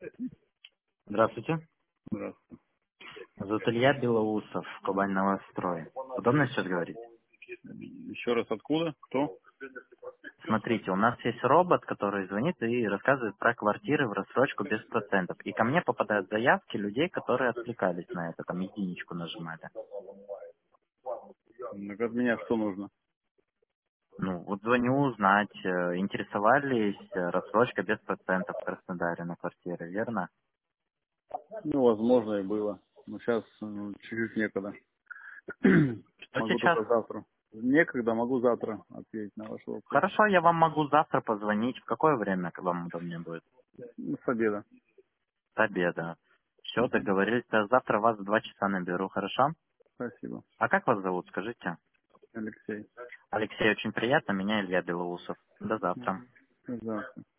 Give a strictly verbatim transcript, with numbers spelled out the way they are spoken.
Здравствуйте. Здравствуйте. Зовут Илья Белоусов, Кубань Новострой. Удобно сейчас говорить? Еще раз откуда? Кто? Смотрите, у нас есть робот, который звонит и рассказывает про квартиры в рассрочку без процентов. И ко мне попадают заявки людей, которые откликались на это, там единичку нажимали. Так от меня что нужно? Ну, вот звоню узнать, э, интересовались э, рассрочка без процентов в Краснодаре на квартиры, верно? Ну, возможно, и было. Но сейчас ну, чуть-чуть некогда. Что Могу сейчас? только завтра. Некогда, могу завтра ответить на ваш вопрос. Хорошо, я вам могу завтра позвонить. В какое время к вам удобнее будет? Ну, с обеда. С обеда. Все, Мгм. договорились. Да, завтра вас в два часа наберу, хорошо? Спасибо. А как вас зовут, скажите? Алексей. Алексей, очень приятно. Меня Илья Белоусов. До завтра. Мгм. До завтра.